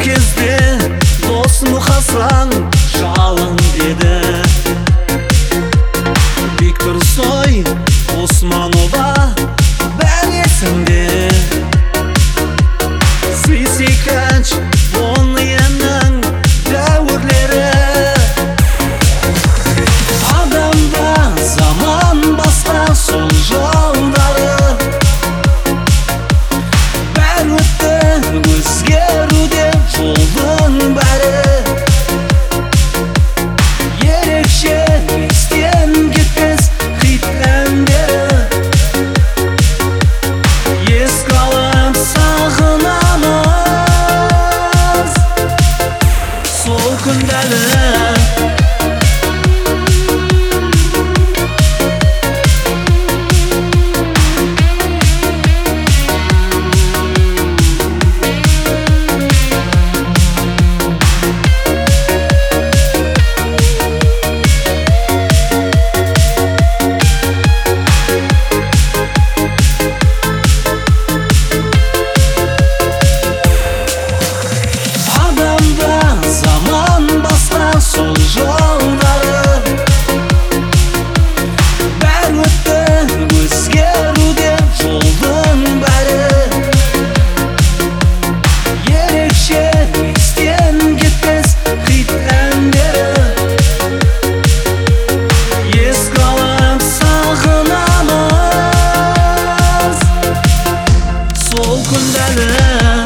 кезде дос мұқасан жалын деді. Виктор Цой, Османова бәрі есімде. Сейсекач Вонның дәуірлері. Адамда заман басқа сол жолдары. Бәрі өтті өзгеруде жолдың бәрі. Ерекше естен кетпес хит әндері. Еске алып сағынамыз сол күндері. Сол жолдары. Бәрі өтті өзгеруде жолдың бәрі. Ерекше естен кетпес хит әндері. Еске алып сағынамыз сол күндері.